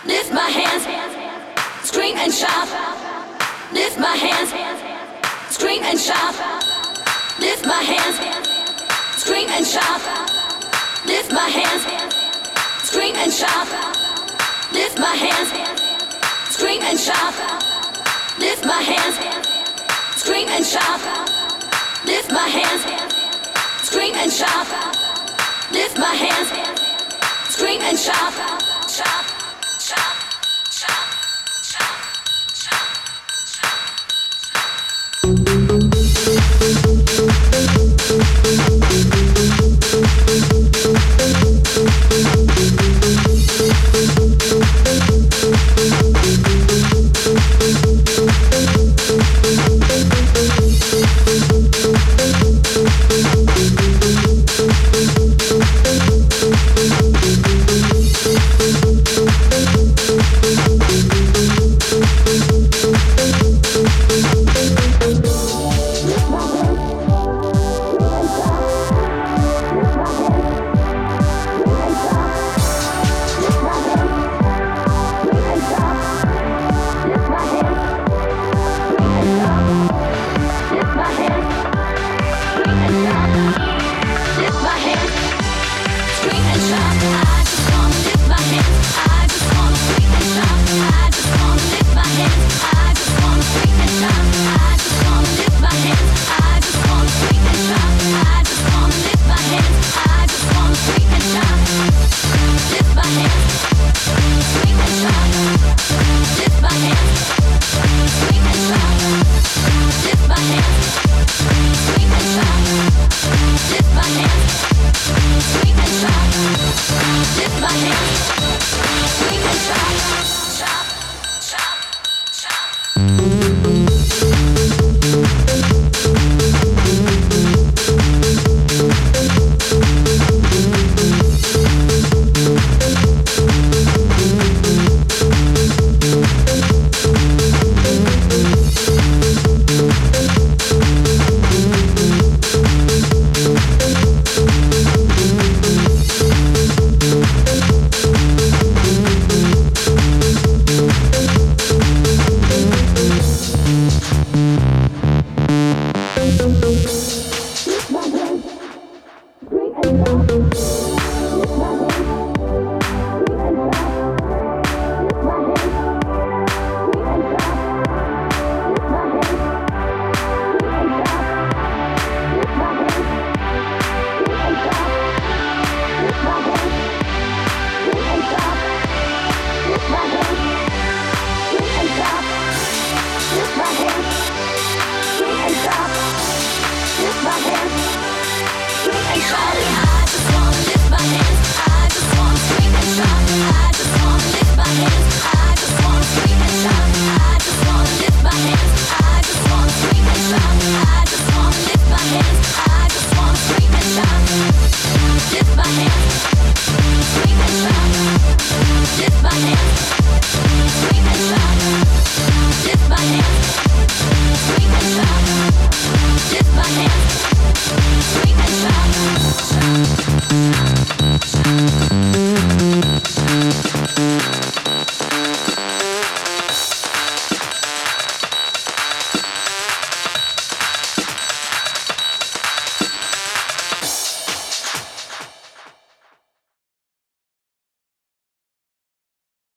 lift my hands, scream and shout, lift my hands, scream and shout, lift my hands, scream and shout, lift my hands, scream and shout, lift my hands, scream and shout, lift my hands, scream and shout, lift my hands, scream and shout, lift my hands, scream and shout.